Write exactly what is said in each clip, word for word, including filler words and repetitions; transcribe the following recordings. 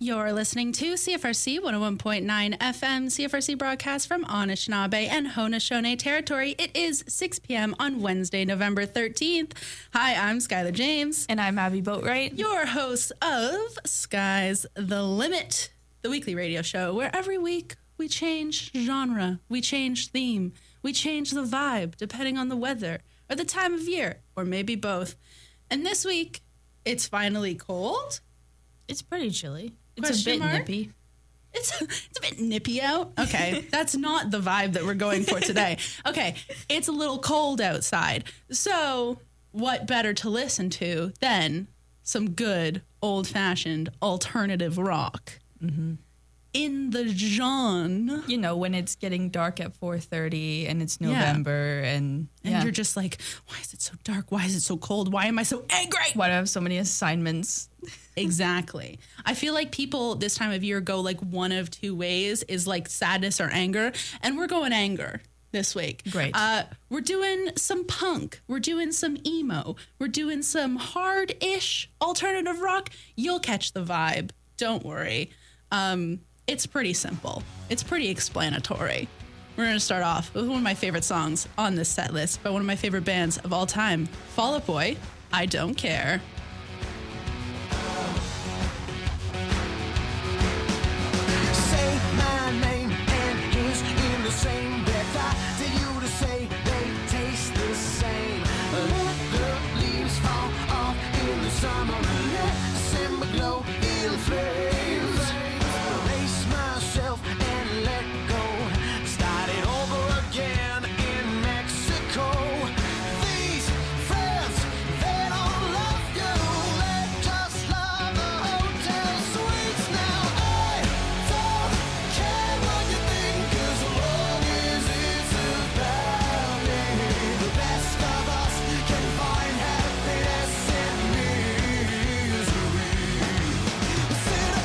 You're listening to C F R C one oh one point nine F M, C F R C broadcast from Anishinaabe and Haudenosaunee territory. It is six p.m. on Wednesday, November thirteenth. Hi, I'm Skylar James. And I'm Abby Boatwright. Your host of Sky's The Limit, the weekly radio show where every week we change genre, we change theme, we change the vibe depending on the weather or the time of year, or maybe both. And this week, it's finally cold. It's pretty chilly. It's Question a bit mark? nippy. It's it's a bit nippy out. Okay, that's not the vibe that we're going for today. Okay, it's a little cold outside. So what better to listen to than some good old-fashioned alternative rock? Mm-hmm. In the genre. You know, when it's getting dark at four thirty and it's November yeah. and... And yeah. you're just like, why is it so dark? Why is it so cold? Why am I so angry? Why do I have so many assignments? Exactly. I feel like people this time of year go like one of two ways, is like sadness or anger. And we're going anger this week. Great. Uh, we're doing some punk. We're doing some emo. We're doing some hard-ish alternative rock. You'll catch the vibe. Don't worry. Um, it's pretty simple. It's pretty explanatory. We're going to start off with one of my favorite songs on this set list by one of my favorite bands of all time, Fall Out Boy, I Don't Care. Say my name and his in the same breath. I tell you to say they taste the same. Let the leaves fall off in the summer. Let December glow in flames. Erase myself and let go. Start it over again in Mexico. These friends, they don't love you. They just love the hotel suites now. I don't care what you think, 'cause as long as it's about me, the best of us can find happiness in misery. Sit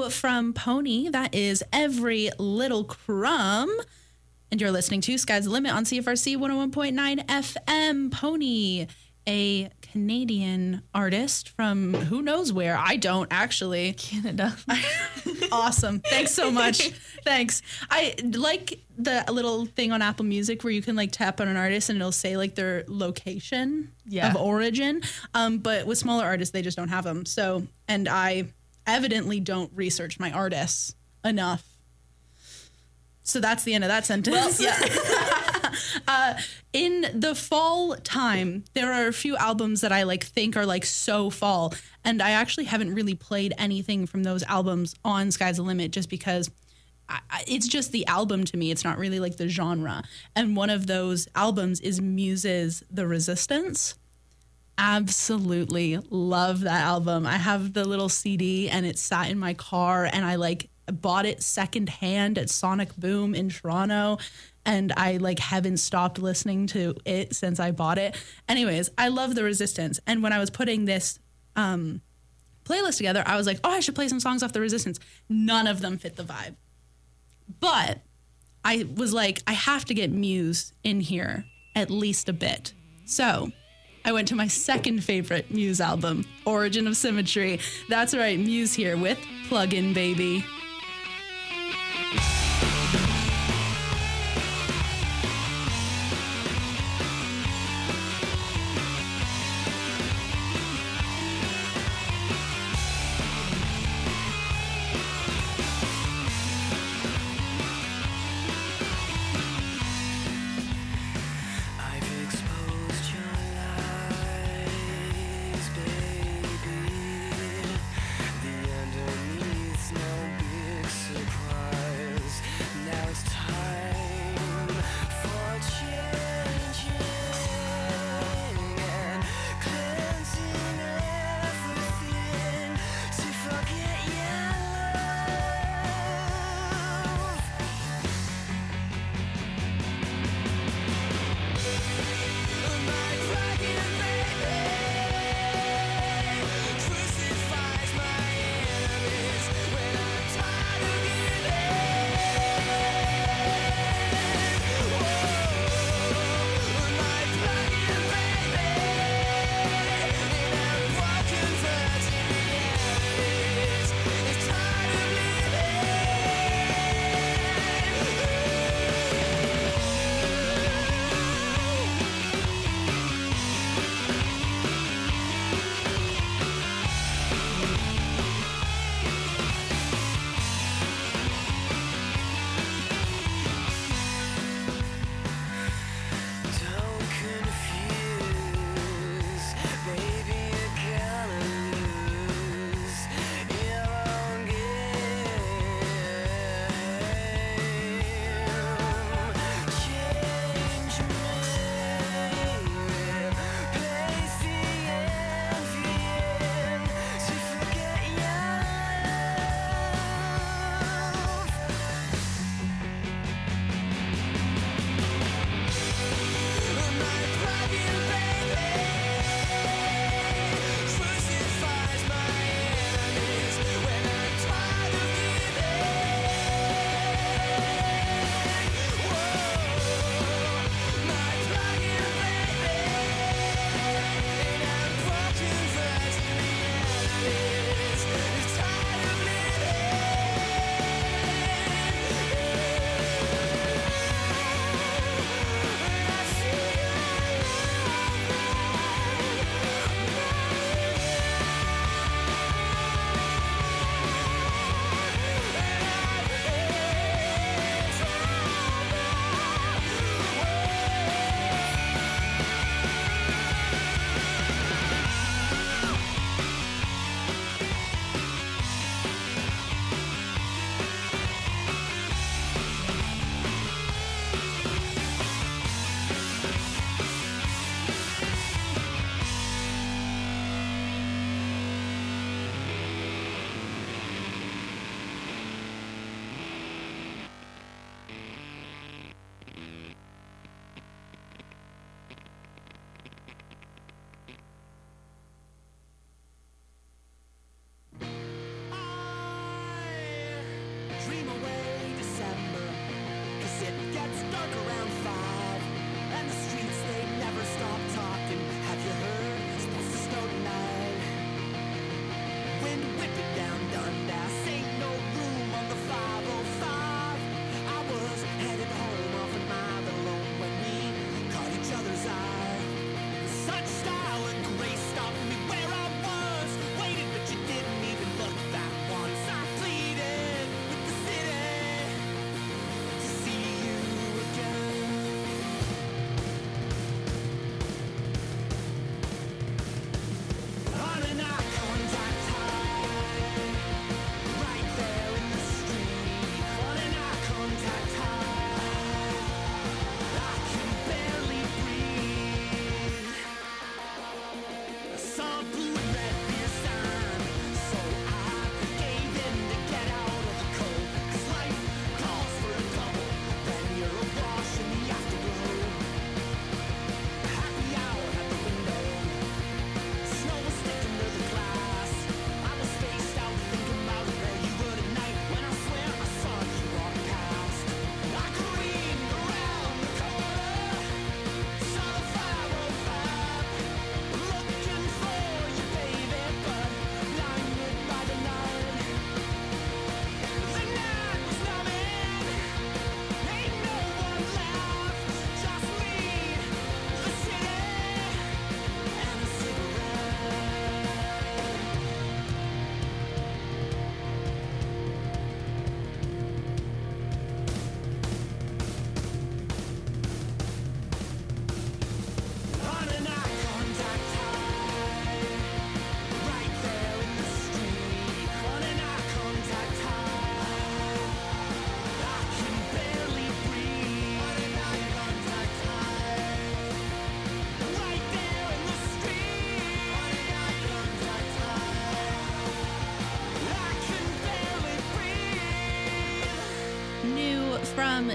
new from Pony. That is Every Little Crumb. And you're listening to Sky's the Limit on C F R C one oh one point nine F M. Pony, a Canadian artist from who knows where. I don't actually. Canada. Awesome. Thanks so much. Thanks. I like the little thing on Apple Music where you can like tap on an artist and it'll say like their location Yeah. of origin. Um, but with smaller artists, they just don't have them. So, and I evidently don't research my artists enough. So that's the end of that sentence. Well, yeah. uh, in the fall time, there are a few albums that I like think are like so fall. And I actually haven't really played anything from those albums on Sky's the Limit just because I, I, it's just the album to me. It's not really like the genre. And one of those albums is Muse's The Resistance. Absolutely love that album. I have the little C D and it sat in my car and I like bought it secondhand at Sonic Boom in Toronto. And I like haven't stopped listening to it since I bought it. Anyways, I love The Resistance. And when I was putting this um, playlist together, I was like, oh, I should play some songs off The Resistance. None of them fit the vibe. But I was like, I have to get Muse in here at least a bit. So I went to my second favorite Muse album, Origin of Symmetry. That's right, Muse here with Plug-in Baby. I've exposed your lies, baby. The underneath's no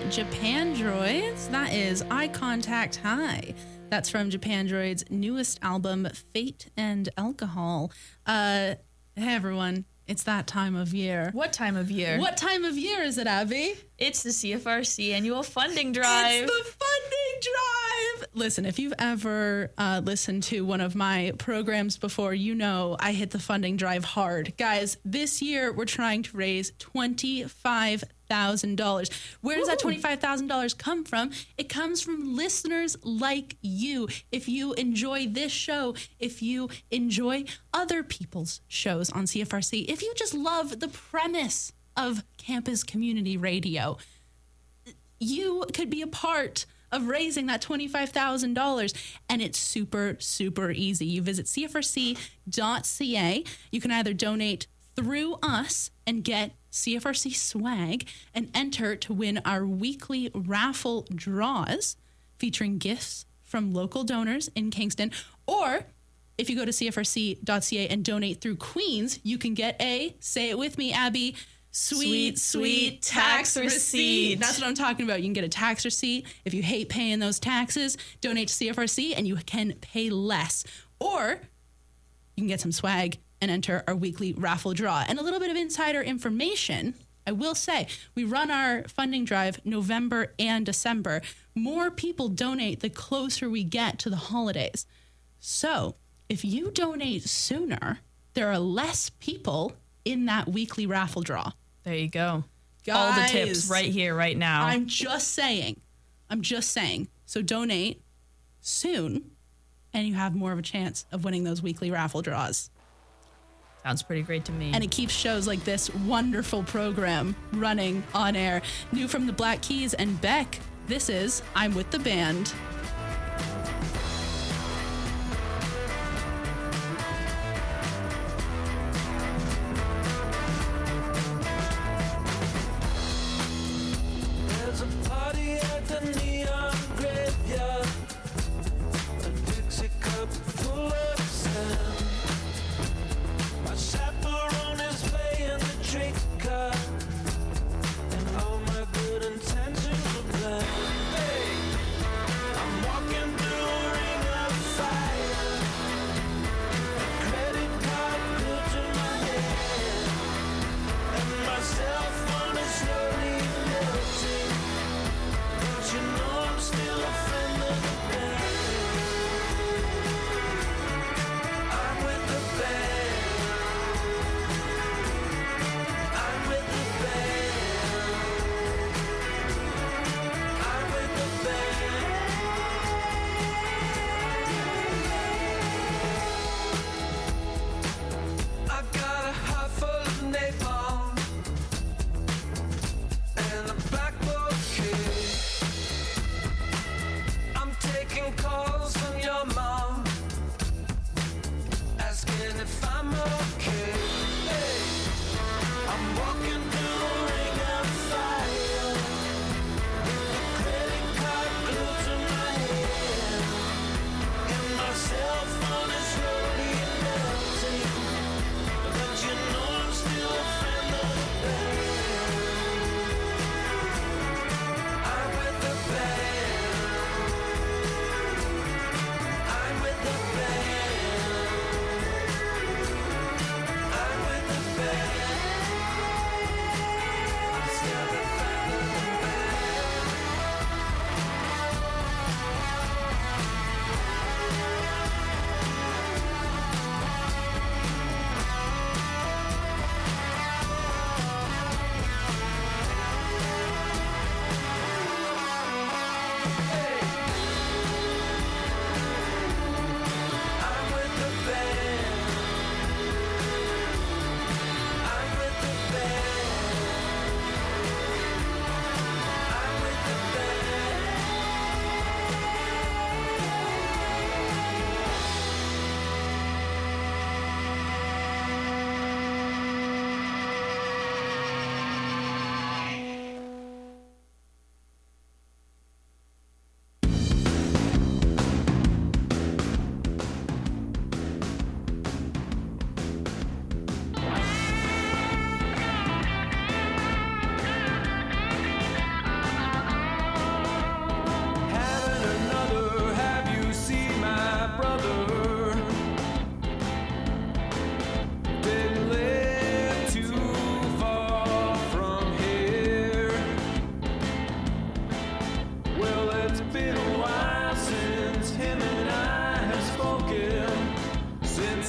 Japan Droids. That is Eye Contact High. That's from Japan Droids' newest album, Fate and Alcohol. Uh, hey, everyone. It's that time of year. What time of year? What time of year is it, Abby? It's the C F R C annual funding drive. It's the funding drive. Listen, if you've ever uh, listened to one of my programs before, you know I hit the funding drive hard. Guys, this year we're trying to raise twenty-five thousand dollars. Where does Woo. that twenty-five thousand dollars come from? It comes from listeners like you. If you enjoy this show, if you enjoy other people's shows on C F R C, if you just love the premise of campus community radio, you could be a part of raising that twenty-five thousand dollars. And it's super, super easy. You visit C F R C dot C A. You can either donate through us and get C F R C swag and enter to win our weekly raffle draws featuring gifts from local donors in Kingston. Or if you go to C F R C dot C A and donate through Queens, you can get a, say it with me, Abby, Sweet, sweet, sweet tax receipt. receipt. That's what I'm talking about. You can get a tax receipt. If you hate paying those taxes, donate to C F R C and you can pay less. Or you can get some swag and enter our weekly raffle draw. And a little bit of insider information, I will say, we run our funding drive November and December. More people donate the closer we get to the holidays. So if you donate sooner, there are less people in that weekly raffle draw. There you go. Guys, all the tips right here, right now. I'm just saying. I'm just saying. So donate soon, and you have more of a chance of winning those weekly raffle draws. Sounds pretty great to me. And it keeps shows like this wonderful program running on air. New from the Black Keys and Beck, this is I'm With the Band. There's a party at the neon graveyard, a Dixie cup full of sand. My chaperone is playing the trick card, and all my good intentions are blank. Hey, I'm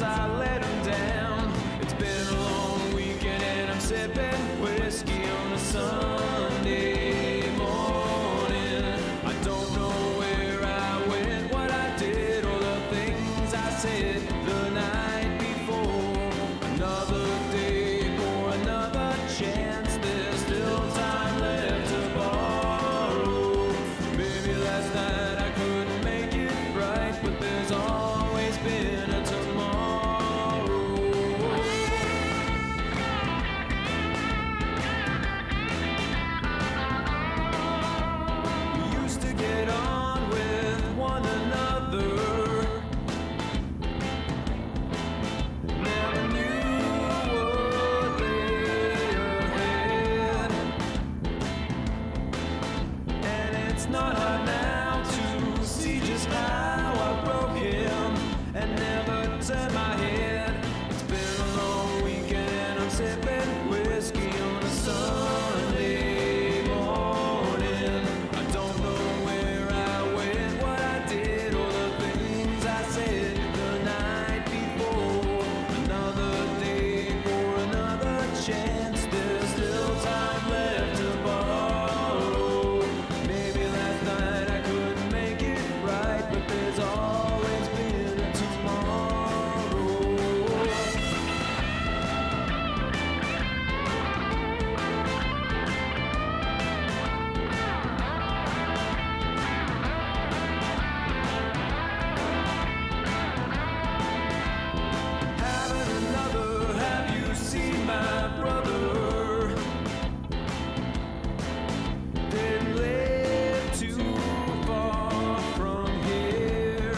I let him down. It's been a long weekend and I'm sipping whiskey on a Sunday morning. I don't know where I went, what I did, or the things I said the night before. Another day for another chance. There's still time left to borrow. Maybe last night I couldn't make it right, but there's always been a tomorrow. We used to get on with one another. Never knew what lay ahead. And it's not hard now to see just how I broke him and never turned my head. It's been a long weekend and I'm sipping whiskey on a Sunday morning. I don't know where I went, what I did, or the things I said the night before. Another day for another chance. There's still time left to borrow. Maybe last night I couldn't make it right, but there's always been a tomorrow. Having another, have you seen my brother? Didn't live too far from here.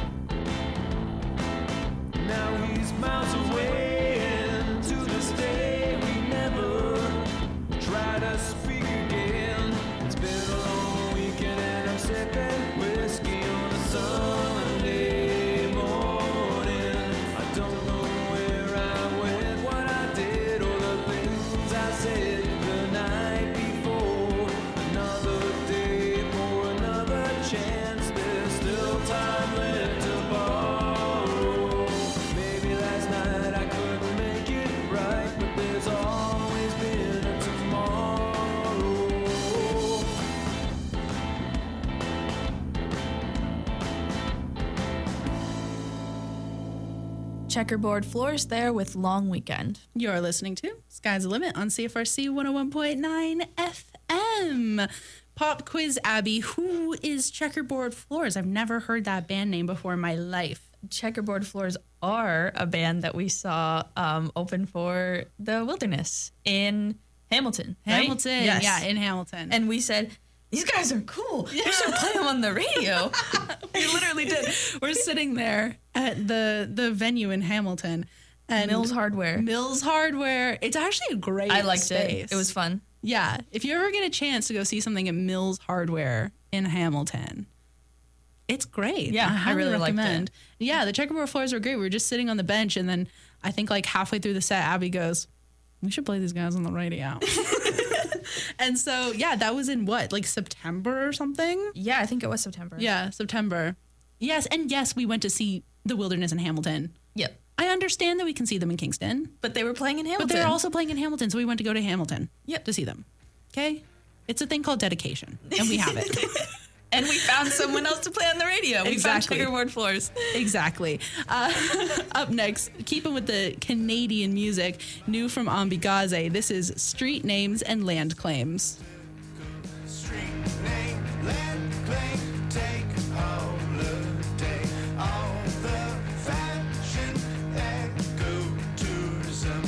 Now he's miles away, and to this day we never try to speak again. It's been a long weekend and I'm sipping whiskey on a Sunday morning. I don't know where I went, what I did, or the things I said the night before. Another day for another chance. There's still time left to borrow. Maybe last night I couldn't make it right, but there's always been a tomorrow. Checkerboard Floors there with Long Weekend. You're listening to Sky's the Limit on C F R C one oh one point nine F M. Pop quiz, Abby. Who is Checkerboard Floors? I've never heard that band name before in my life. Checkerboard Floors are a band that we saw um, open for the Wilderness in Hamilton. right? Hamilton. Yes. Yeah, in Hamilton. And we said, these guys are cool. We should play them on the radio. we literally did. We're sitting there at the the venue in Hamilton. And Mills Hardware. Mills Hardware. It's actually a great I liked space. it. It was fun. Yeah. If you ever get a chance to go see something at Mills Hardware in Hamilton, it's great. Yeah, I highly really liked it. recommend. Yeah, the checkerboard floors were great. We were just sitting on the bench, and then I think like halfway through the set, Abby goes, we should play these guys on the radio. And so, yeah, that was in what, like September or something? Yeah, I think it was September. Yeah, September. Yes, and yes, we went to see The Wilderness in Hamilton. Yep. I understand that we can see them in Kingston, But they were playing in Hamilton. but they're also playing in Hamilton, so we went to go to Hamilton Yep. to see them. Okay? It's a thing called dedication, and we have it. And we found someone else to play on the radio. We Exactly. found Checkerboard Floors. Exactly. Uh, up next, keeping with the Canadian music, new from Ambigaze, this is Street Names and Land Claims. Street name, land claim, take holiday. All the fashion and go tourism,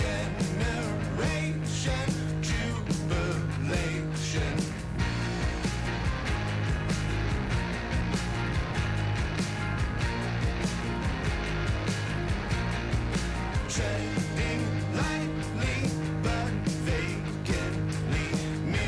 generation jubilation. Treading lightly but vacantly,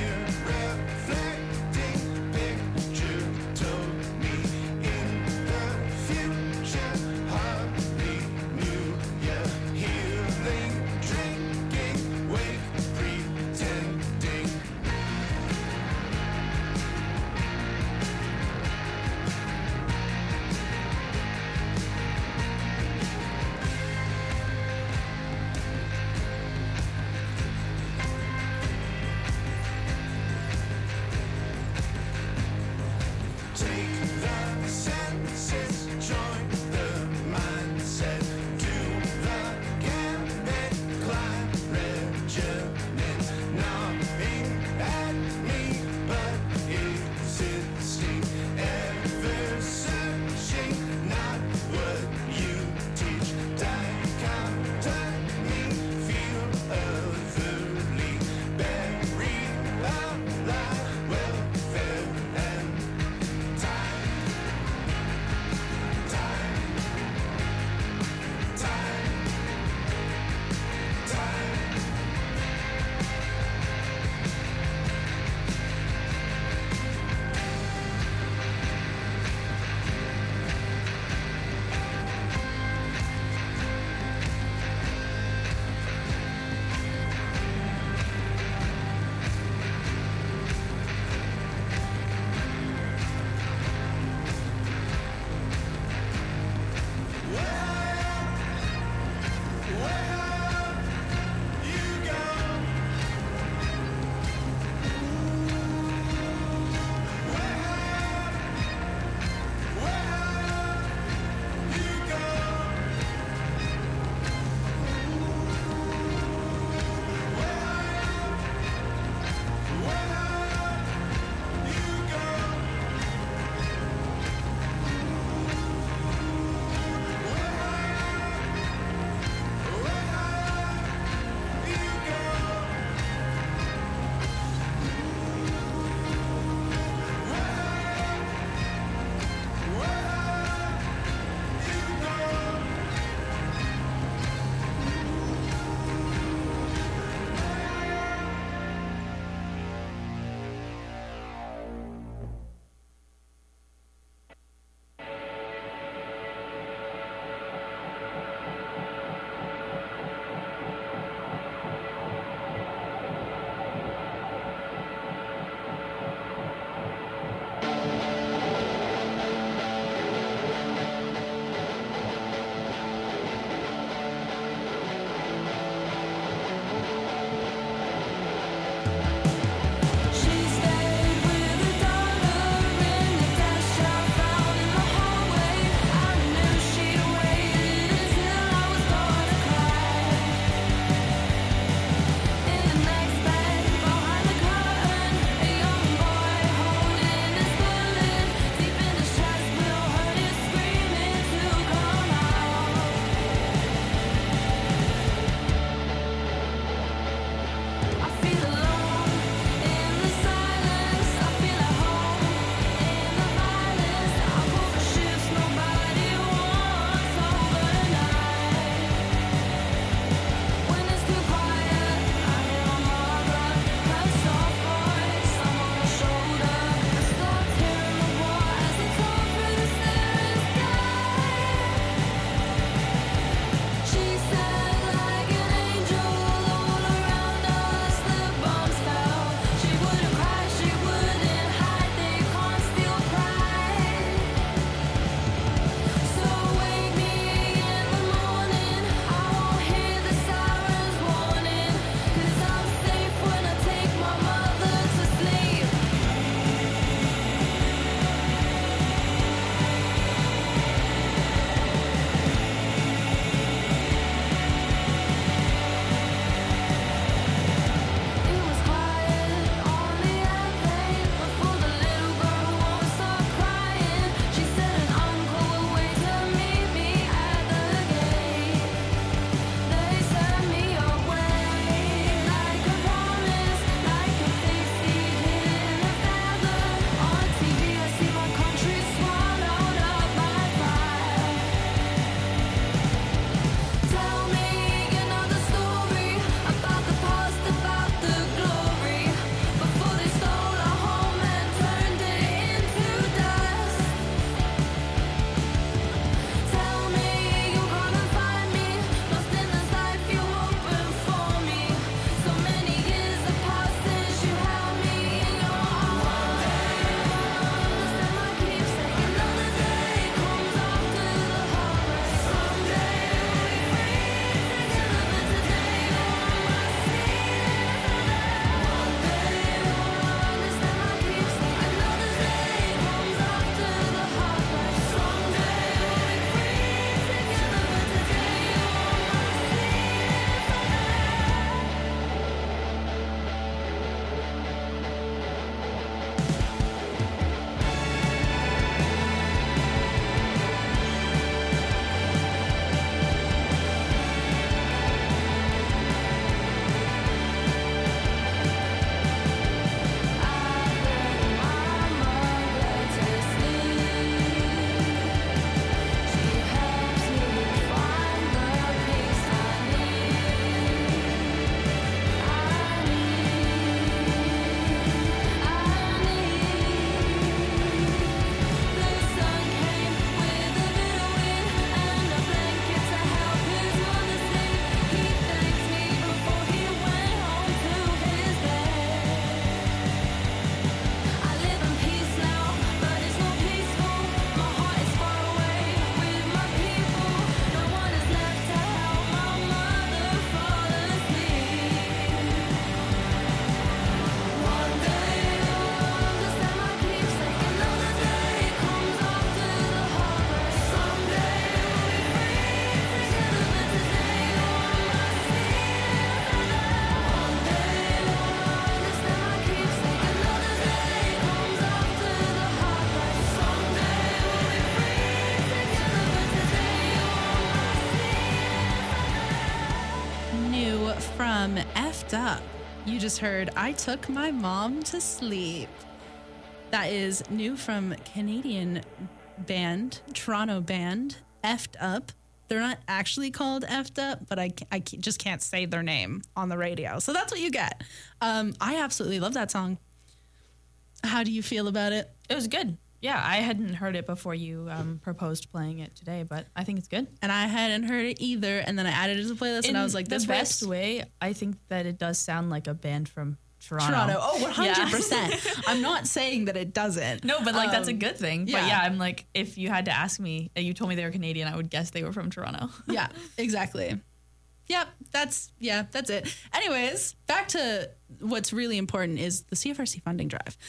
From Effed Up, you just heard I Took My Mom to Sleep. That is new from Canadian band, Toronto band, Effed Up. They're not actually called Effed Up, but I, I just can't say their name on the radio. So that's what you get. Um, I absolutely love that song. How do you feel about it? It was good. Yeah, I hadn't heard it before you um, proposed playing it today, but I think it's good. And I hadn't heard it either. And then I added it to the playlist, In and I was like, this the best rips. way, I think that it does sound like a band from Toronto. Toronto. Oh, one hundred Yeah. percent. I'm not saying that it doesn't. No, but like that's a Um, good thing. yeah. But yeah, I'm like, if you had to ask me, uh, you told me they were Canadian, I would guess they were from Toronto. Yeah, exactly. Yep, that's, yeah, that's it. Anyways, back to what's really important is the C F R C funding drive.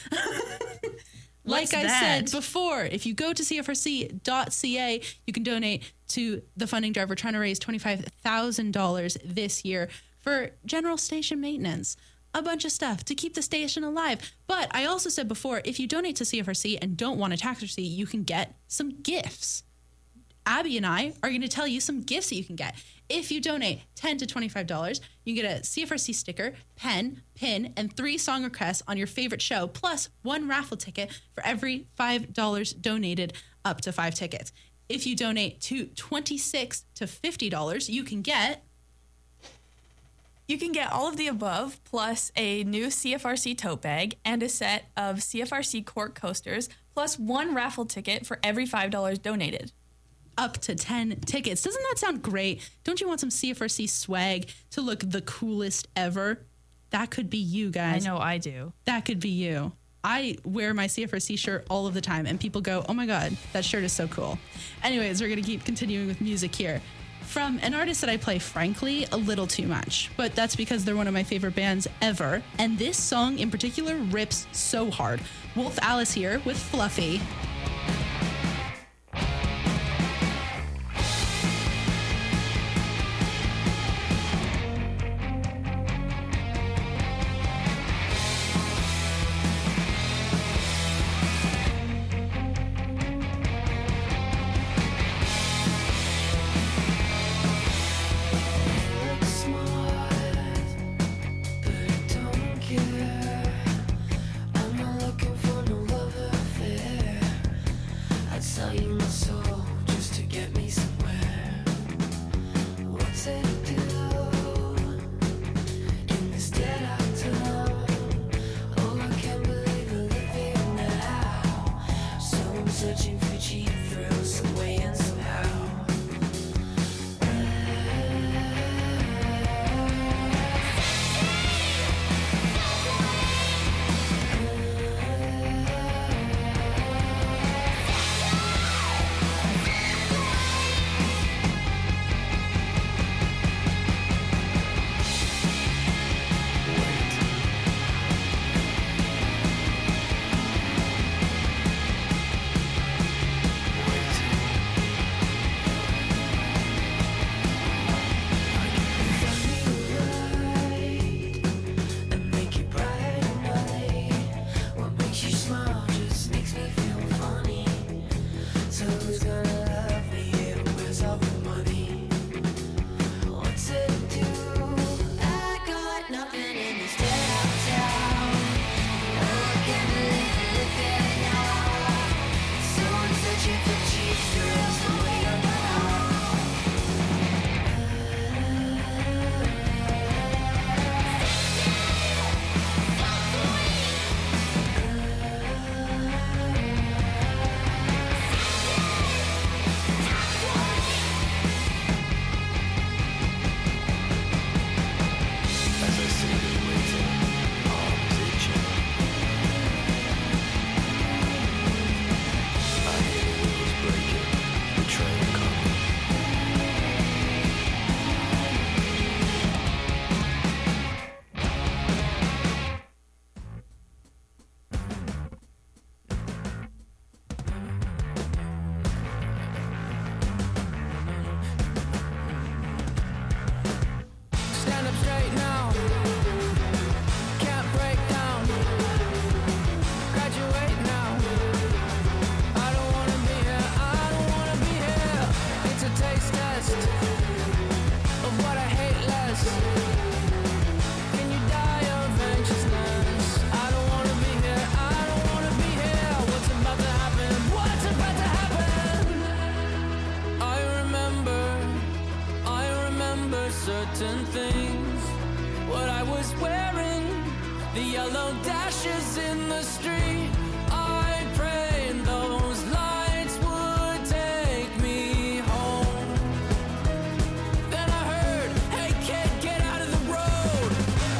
Like What's I that? said before, if you go to C F R C dot C A, you can donate to the funding drive. We're trying to raise twenty-five thousand dollars this year for general station maintenance, a bunch of stuff to keep the station alive. But I also said before, if you donate to C F R C and don't want a tax receipt, you can get some gifts. Abby and I are going to tell you some gifts that you can get. If you donate ten to twenty-five dollars, you can get a C F R C sticker, pen, pin, and three song requests on your favorite show, plus one raffle ticket for every five dollars donated up to five tickets. If you donate to twenty-six to fifty dollars, you can get You can get all of the above, plus a new C F R C tote bag and a set of C F R C cork coasters, plus one raffle ticket for every five dollars donated. up to ten tickets. Doesn't that sound great? Don't you want some C F R C swag to look the coolest ever? That could be you guys. I know I do. That could be you. I wear my C F R C shirt all of the time, and people go, oh my God, that shirt is so cool. Anyways, we're going to keep continuing with music here. From an artist that I play, frankly, a little too much, but that's because they're one of my favorite bands ever. And this song in particular rips so hard. Wolf Alice here with Fluffy. Look smart, but I don't care. I'm not looking for no love affair. I'd sell you my soul just to get me somewhere. What's it do in this dead-out town? Oh, I can't believe I live here now. So I'm searching for cheap thrills some way and somehow. And make it bright and night. What makes you smile just makes me feel funny. So who's gonna love me? Where's all the money? What's it do? I got nothing in this dead-out town. Oh, I can't believe I live here now. So I'm searching for cheap thrills the way I know. As I sit and waiting, arms itching. I hear the wheels breaking, the train coming. Stand up straight now. Can't break down. Graduate now. I don't wanna be here. I don't wanna be here. It's a taste test of what I hate less. certain things. What I was wearing, the yellow dashes in the street. I prayed those lights would take me home. Then I heard, hey kid, get out of the road.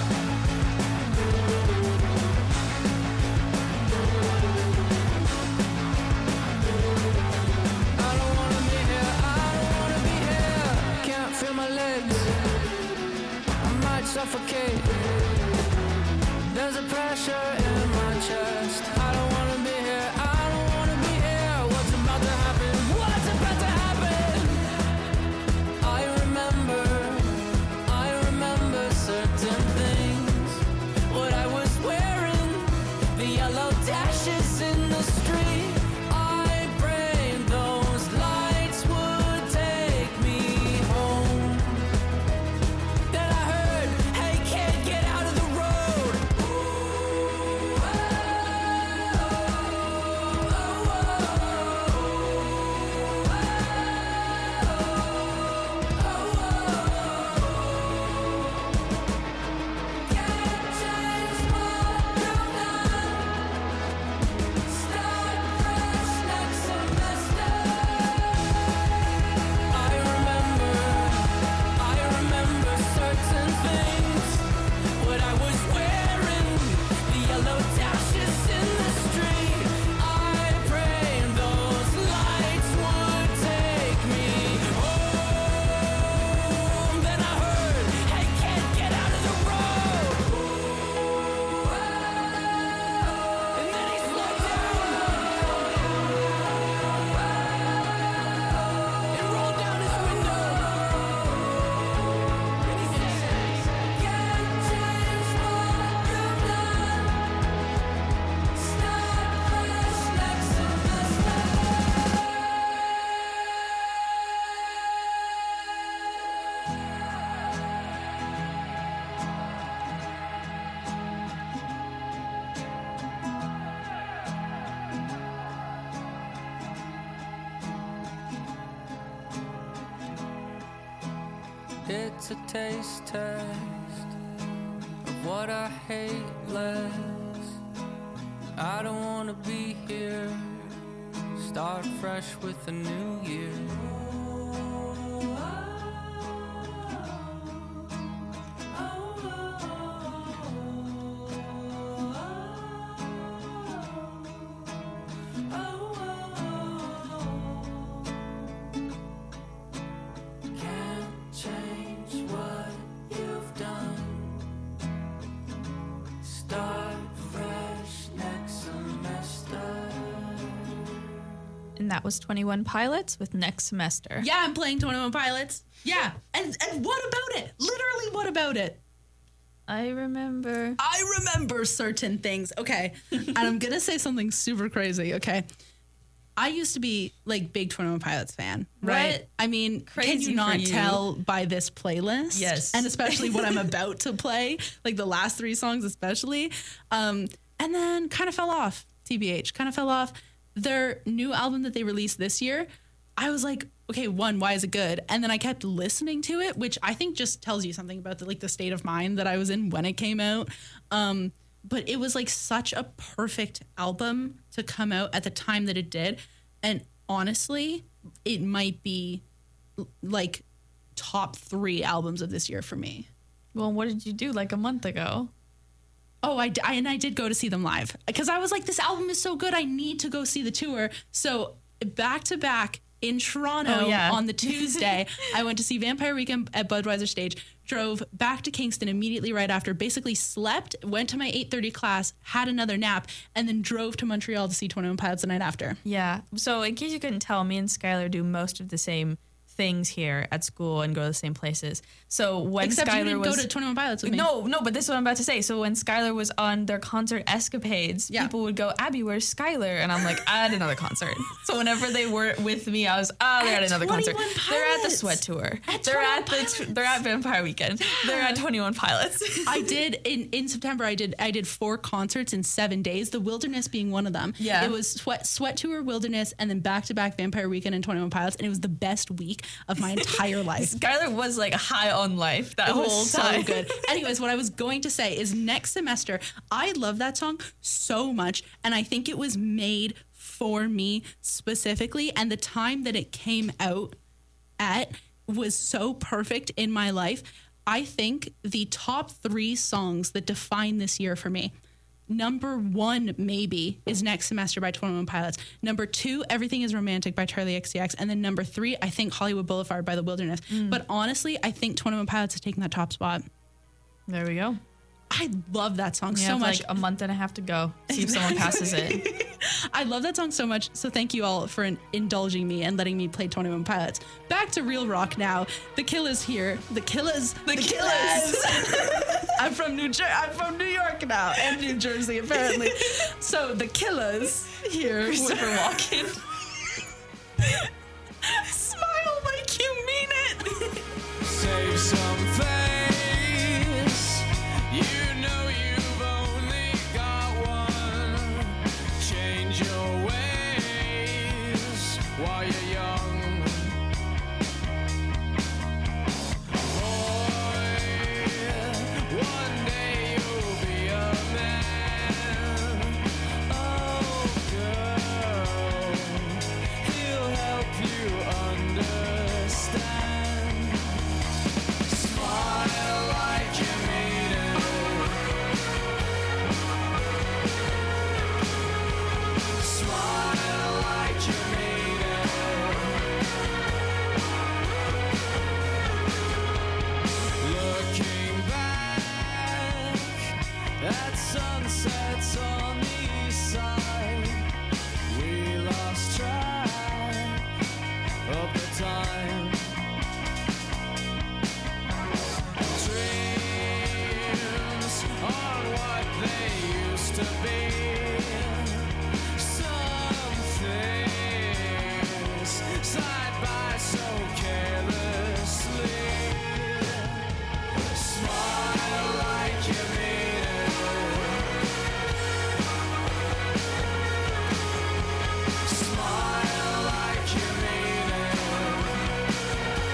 I don't wanna be here, I don't wanna be here. Can't feel my legs, I might suffocate. There's a pressure in my chest. I don't wanna be here, I don't wanna be here. What's about to happen? What's about to happen? I remember, I remember certain things. What I was wearing, the yellow dashes in the street. I prayed those lights would take me home. Then I heard, hey kid, get out of the road. I remember, I remember certain things. What I was wearing, the yellow dashes in the street. I prayed those lights would take me home. Then I heard, hey kid, get out of the road. And then he slowed down and rolled down his window. And he said, "Can't change what you've done. Start fresh next semester." It's a taste test of what I hate less. I don't wanna be here. Start fresh with a new year. Can't change what you've done. Start fresh next semester. And that was twenty-one Pilots with Next Semester. Yeah, I'm playing twenty-one Pilots. Yeah. And and what about it? Literally, what about it? I remember. I remember certain things. Okay. And I'm going to say something super crazy. Okay. I used to be like big twenty-one Pilots fan, right? What? I mean, can Crazy you not for you. tell by this playlist? Yes. And especially what I'm about to play, like the last three songs especially. Um, and then kind of fell off, T B H, kind of fell off. Their new album that they released this year, I was like, okay, one, why is it good? And then I kept listening to it, which I think just tells you something about the, like the state of mind that I was in when it came out. Um, but it was like such a perfect album to come out at the time that it did. And honestly, it might be like top three albums of this year for me. Well, what did you do like a month ago? Oh, I, I and I did go to see them live because I was like, this album is so good. I need to go see the tour. So back to back in Toronto Oh, yeah. on the Tuesday, I went to see Vampire Weekend at Budweiser Stage, drove back to Kingston immediately right after, basically slept, went to my eight thirty class, had another nap, and then drove to Montreal to see twenty-one Pilots the night after. Yeah. So in case you couldn't tell, me and Skylar do most of the same things here at school and go to the same places. So when Except Skylar you didn't was go to twenty-one Pilots with me. No, no, but this is what I'm about to say. So when Skylar was on their concert escapades, Yeah. people would go, Abby, where's Skylar? And I'm like, at another concert. So whenever they were with me, I was, oh, they're at, At another concert. twenty-one They're at the Pilots. Sweat Tour. At they're at twenty-one the Pilots. they're at Vampire Weekend. They're at twenty-one Pilots. I did in, in September. I did I did four concerts in seven days. The Wilderness being one of them. Yeah. it was Sweat Sweat Tour, Wilderness, and then back to back Vampire Weekend and twenty-one Pilots, and it was the best week. of my entire life. Skylar was like high on life that It was whole so time. good. Anyways, what I was going to say is next semester, I love that song so much. And I think it was made for me specifically. And the time that it came out at was so perfect in my life. I think the top three songs that define this year for me, number one, maybe, is Next Semester by twenty-one Pilots. Number two, Everything is Romantic by Charlie X C X. And then number three, I think Hollywood Boulevard by The Wilderness. Mm. But honestly, I think twenty-one Pilots is taking that top spot. There we go. I love that song We so have much. like a month and a half to go. See if someone passes it. I love that song so much. So thank you all for in- indulging me and letting me play twenty-one Pilots. Back to real rock now. The Killers here. The Killers. The, Killers. I'm from New Jer- I'm from New York now and New Jersey apparently. So the Killers here. Super walking. Smile like you mean it. Save some face. You know you've only got one. Change your ways while you're young. Boy, one day you'll be a man. Oh, girl, he'll help you understand. Smile like you mean it. Smile like you mean it. Looking back at sunsets on the east side, we lost track of the time. Dreams on what they used to be. Some things slide by so carelessly. Smile like you mean it. Smile like you mean it.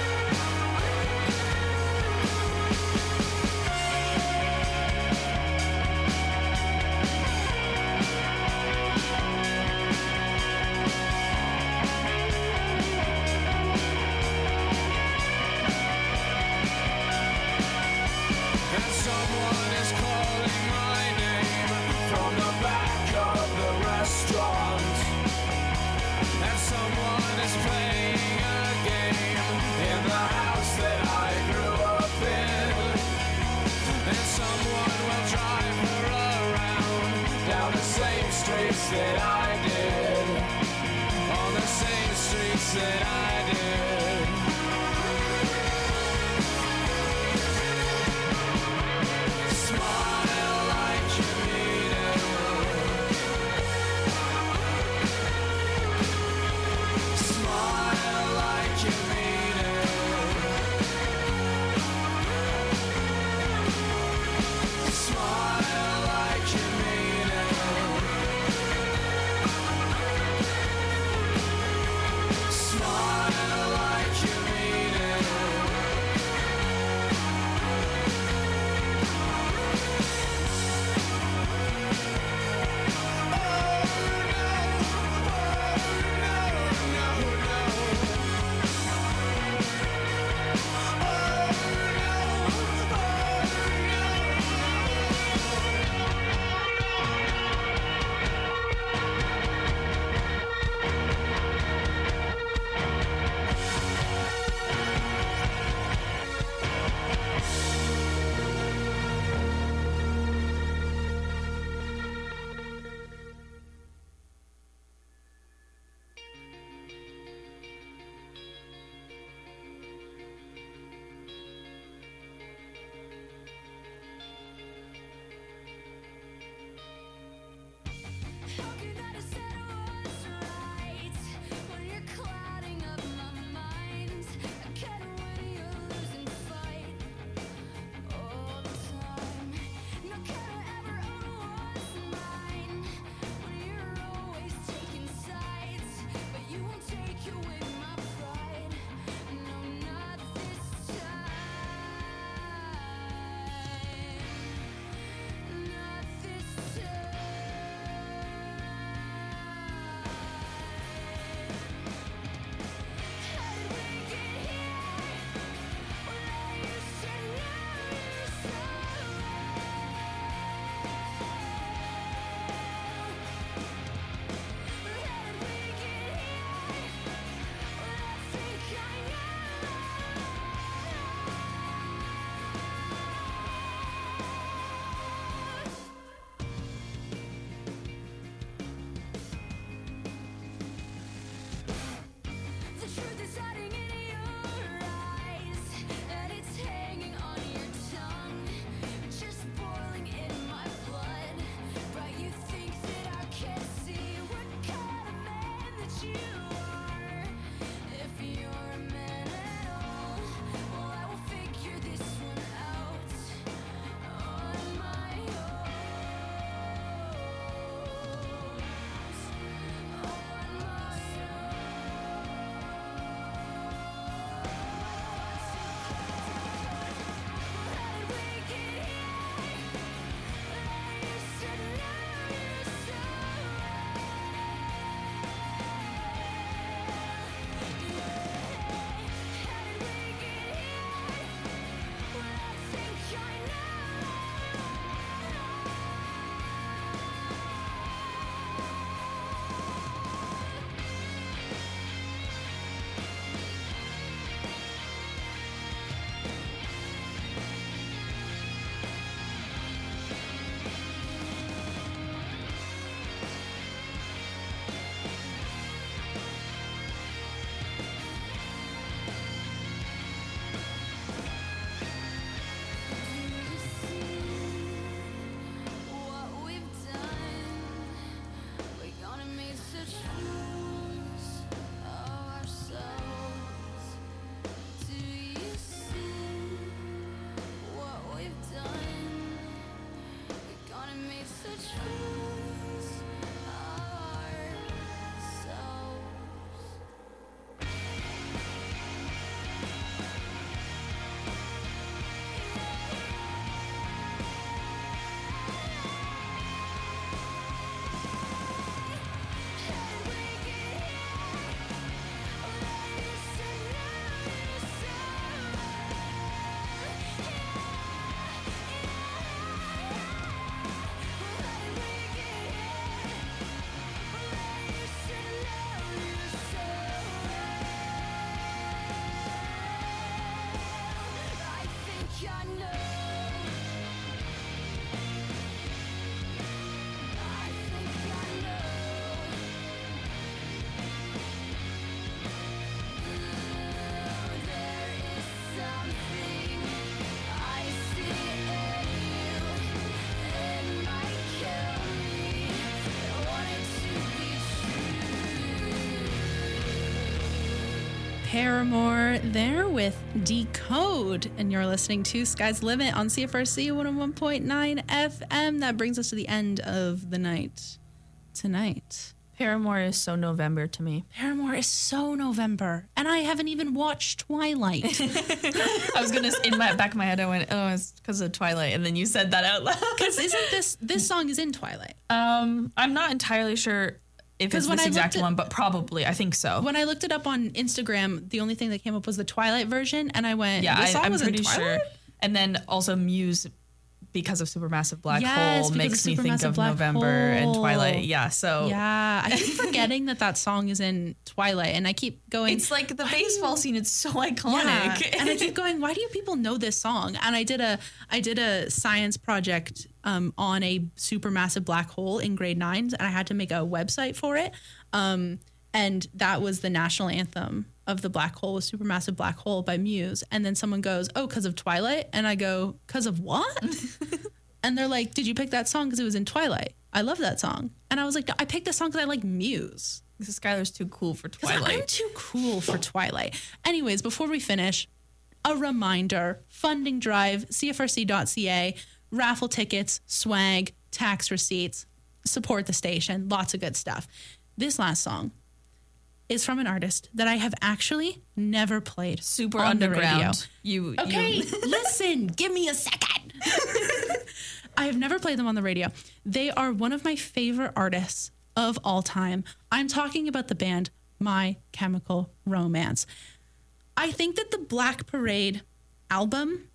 And someone is calling my name from the back of the restaurant. And someone is playing a game in the house that I grew up in. And someone will drive her around down the same streets that I did. On the same streets that I did. Smile like you mean it. Smile like you mean it. Smile like you mean it. Smile like Paramore there with Decode, and you're listening to Sky's the Limit on C F R C one oh one point nine F M. That brings us to the end of the night tonight. Paramore is so November to me. Paramore is so November, and I haven't even watched Twilight. I was gonna in my back of my head, I went, "Oh, it's because of Twilight," and then you said that out loud. Because isn't this this song is in Twilight? Um, I'm not entirely sure if it's when this I exact looked at- one, but probably I think so. When I looked it up on Instagram, the only thing that came up was the Twilight version, and I went, yeah, this I, song I'm was in pretty Twilight? sure. And then also Muse, because of Supermassive Black Yes, Hole, because makes of me think Supermassive of Black November and Hole. Twilight. Yeah, so Yeah, I keep forgetting that that song is in Twilight, and I keep going. it's like the why do baseball you- scene. It's so Yeah, iconic. and I keep going, why do you people know this song? And I did a I did a science project um, on a supermassive black hole in grade nines, and I had to make a website for it. Um, and that was the national anthem of the black hole, was Supermassive Black Hole by Muse. And then someone goes, oh, because of Twilight? And I go, because of what? And they're like, did you pick that song because it was in Twilight? I love that song. And I was like, no, I picked this song because I like Muse. Because Skylar's too cool for 'Cause Twilight. I'm too cool for Twilight. Anyways, before we finish, a reminder, funding drive, C F R C dot C A, raffle tickets, swag, tax receipts, support the station, lots of good stuff. This last song is from an artist that I have actually never played Super on the underground. radio. You Okay, You, listen, give me a second. I have never played them on the radio. They are one of my favorite artists of all time. I'm talking about the band My Chemical Romance. I think that the Black Parade album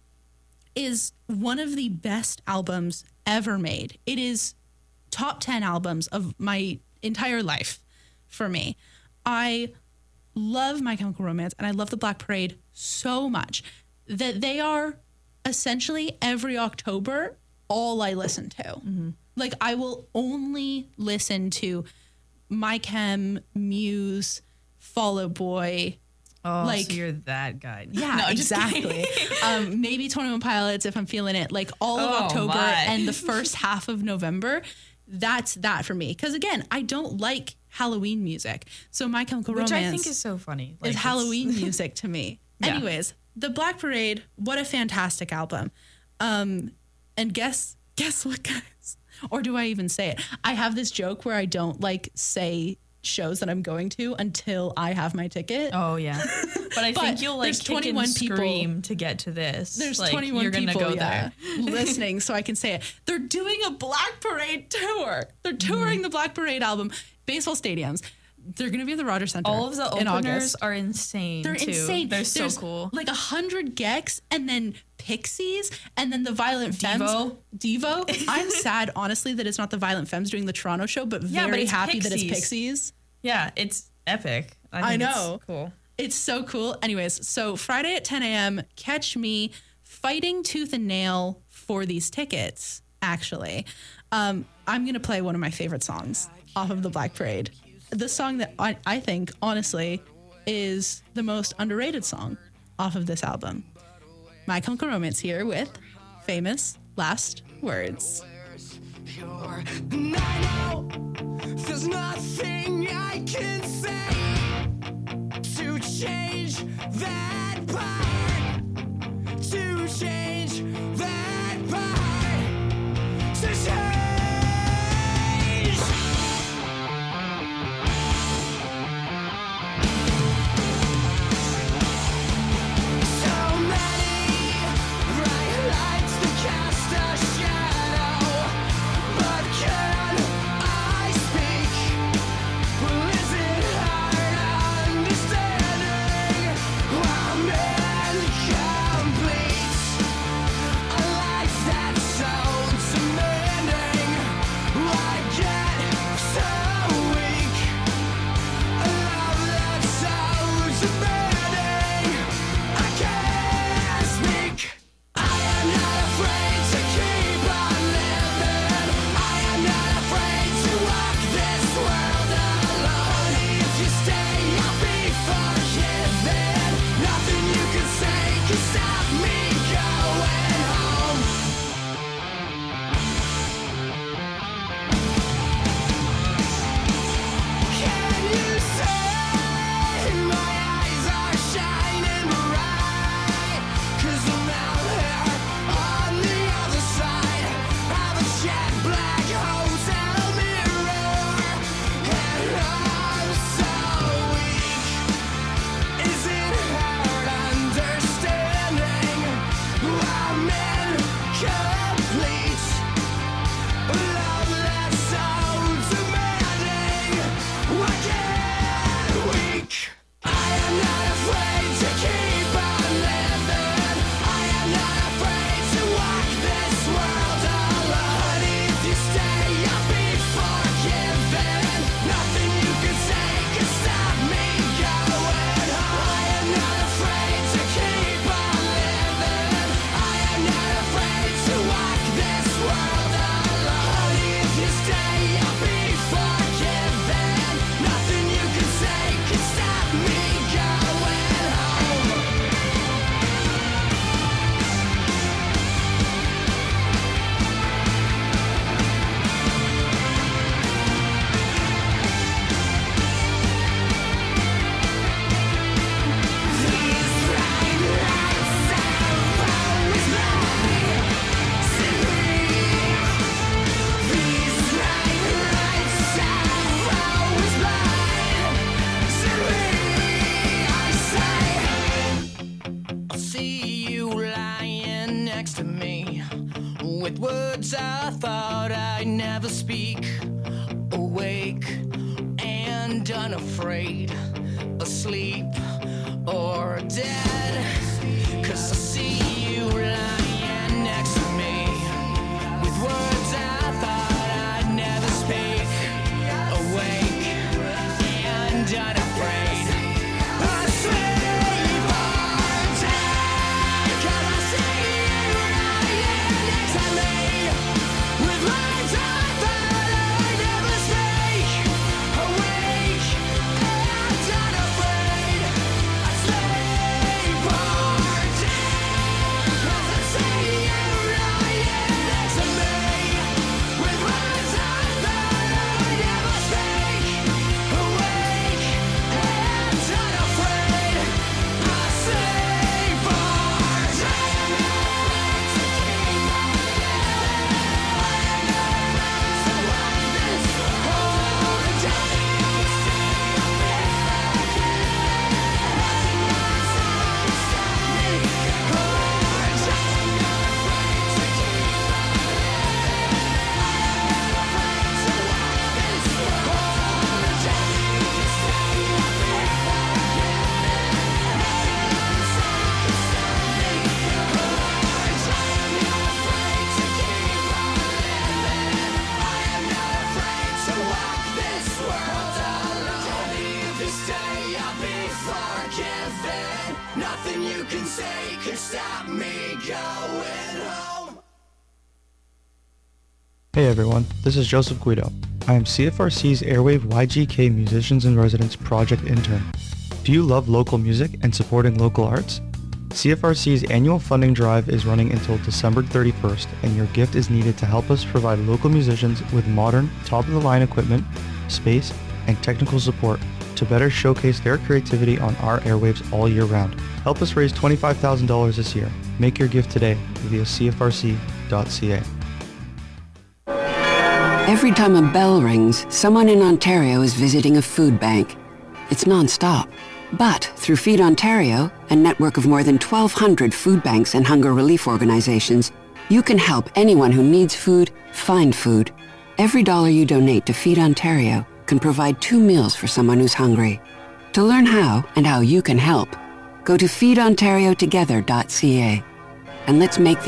is one of the best albums ever made. It is top ten albums of my entire life for me. I love My Chemical Romance and I love the Black Parade so much that they are essentially every October all I listen to. Mm-hmm. Like I will only listen to My Chem, Muse, Fall Out Boy. oh, like- so you're that guy. Yeah, No, just exactly. um, maybe twenty-one Pilots if I'm feeling it. Like all of Oh, October my. and the first half of November. That's that for me. Because again, I don't like Halloween music. So My Chemical Which Romance I think is so funny. Like, is it's- Halloween music to me. Yeah. Anyways, the Black Parade, what a fantastic album. Um, and guess guess what, guys? Or do I even say it? I have this joke where I don't like say shows that I'm going to until I have my ticket. Oh yeah, but I But think you'll like there's kick twenty-one and people- scream to get to this. There's like, twenty-one you're people gonna go yeah, there. listening, so I can say it. They're doing a Black Parade tour. They're touring Mm-hmm. the Black Parade album, baseball stadiums. They're going to be at the Rogers Center. All of the in openers August. are insane. They're too. insane. They're so There's cool. Like a hundred Gex, and then Pixies, and then the Violent Femmes. Devo. Devo. I'm sad, honestly, that it's not the Violent Femmes doing the Toronto show, but Yeah, but very it's happy that it's Pixies. Pixies. Yeah, it's epic. I, I think know. It's cool. It's so cool. Anyways, so Friday at ten a.m., catch me fighting tooth and nail for these tickets, actually. Um, I'm going to play one of my favorite songs off of the Black Parade. The song that I, I think, honestly, is the most underrated song off of this album. My Chemical Romance here with Famous Last Words. Pure. And I know there's nothing I can say to change that part, to change that part, to change. So many bright lights to cast a shadow, but can I speak? Well, is it hard understanding? I'm next to me with words I thought I'd never speak. Awake and unafraid, asleep or dead. Cause I see you lying next to me with words I thought I'd never speak. Awake and unafraid, asleep or dead. Cause I see you lying next to me with words I thought I'd never speak. Awake and unafraid, asleep or dead. Cause I see you lying next to me with words I thought I'd never speak. Awake and unafraid, asleep or nothing you can say can stop me going home. Hey everyone, this is Joseph Guido. I am C F R C's Airwave Y G K Musicians in Residence Project Intern. Do you love local music and supporting local arts? C F R C's annual funding drive is running until December thirty-first, and your gift is needed to help us provide local musicians with modern, top-of-the-line equipment, space, and technical support to better showcase their creativity on our airwaves all year round. Help us raise twenty-five thousand dollars this year. Make your gift today via c f r c dot c a. Every time a bell rings, someone in Ontario is visiting a food bank. It's non-stop. But through Feed Ontario, a network of more than twelve hundred food banks and hunger relief organizations, you can help anyone who needs food find food. Every dollar you donate to Feed Ontario can provide two meals for someone who's hungry. To learn how and how you can help, go to feed ontario together dot c a and let's make